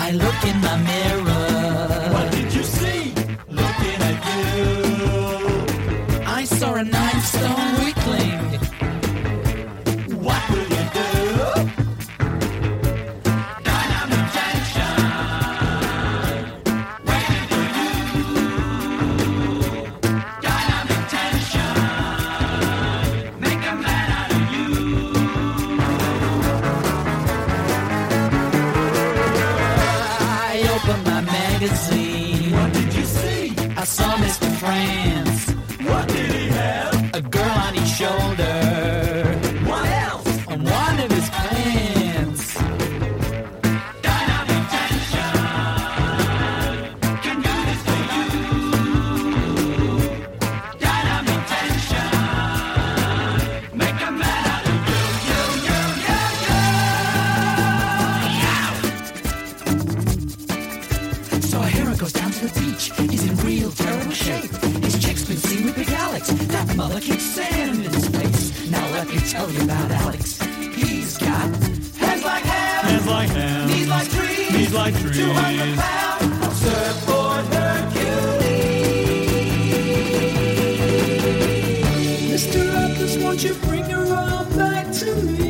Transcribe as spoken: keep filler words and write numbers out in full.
I look in my mirror. What did you see? Looking at you. I saw a nine-stone weakling. What will you do? Dynamic tension. Waiting for you. Dynamic tension. Make a man out of you. I opened my magazine. What did you see? I saw Mister France. What did he have? A girl on his shoulder. What else? On one of his pants. Dynamic tension. Can do this for you. Dynamic tension. Make a man out of you, you, you, you, you. So a hero goes down to the beach. He's in real terrible shape. His chick's been seen with Big Alex. That mother keeps sand in his face. Now let me tell you about Alex. He's got hands like hams, Hands like hams, knees like trees, knees like trees. two hundred pounds, surfboard Hercules. Mister Atlas, won't you bring her on back to me?